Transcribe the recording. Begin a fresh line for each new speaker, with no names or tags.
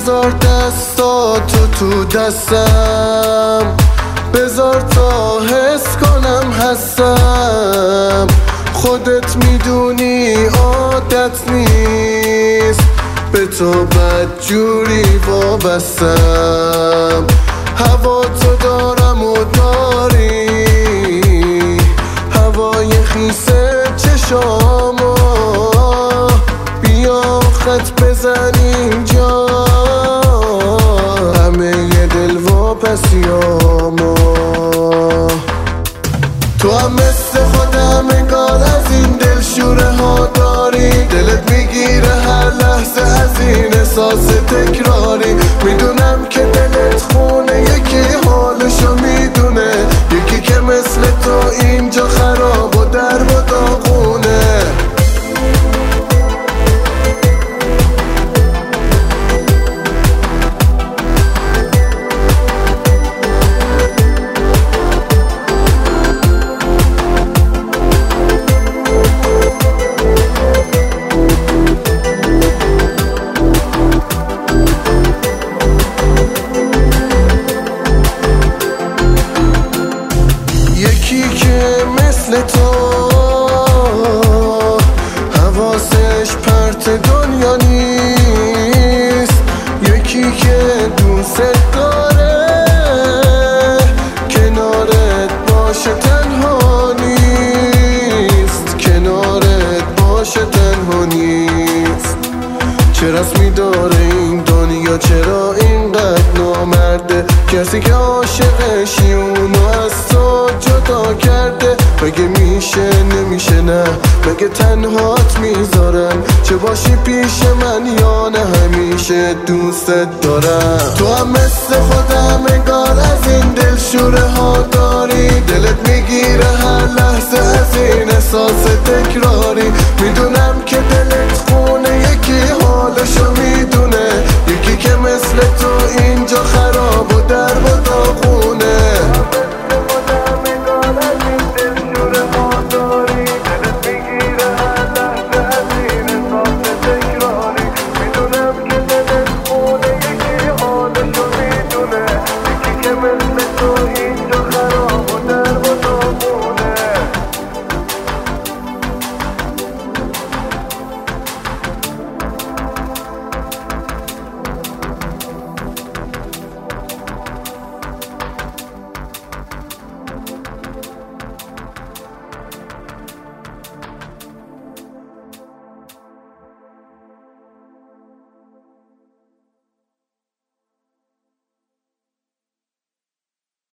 بذار دستاتو تو دستم، بذار تا حس کنم هستم. خودت میدونی عادت نیست، به تو بدجوری وابستم. هوا تو دارم و داری، هوای خیسه چشامو. بیا خط بزن اینجا همه دل واپسیامو. تو هم مثل خودم انگار از این دل شوره ها داری، دلت میگیره هر لحظه از این احساس تکراری. میدونم که دلت خونه، یکی حالشو میدونه، یکی که مثل تو اینجا خراب و در و داغونه. مثل تو حواسش پرت دنیا نیست، یکی که دوست داره کنارت باشه تنها نیست، کنارت باشه تنها نیست. چه رسمی داره این دنیا، چرا اینقدر نامرده؟ کسی که عاشقشی اونو از تو جدا کرده. مگه میشه نمیشه نه، مگه تنهات میذارم؟ چه باشی پیش من یا نه همیشه دوستت دارم. تو هم مثل خودم انگار از این دل شوره ها داری، دلت میگیره هر لحظه از این احساس تکراری. میدونم که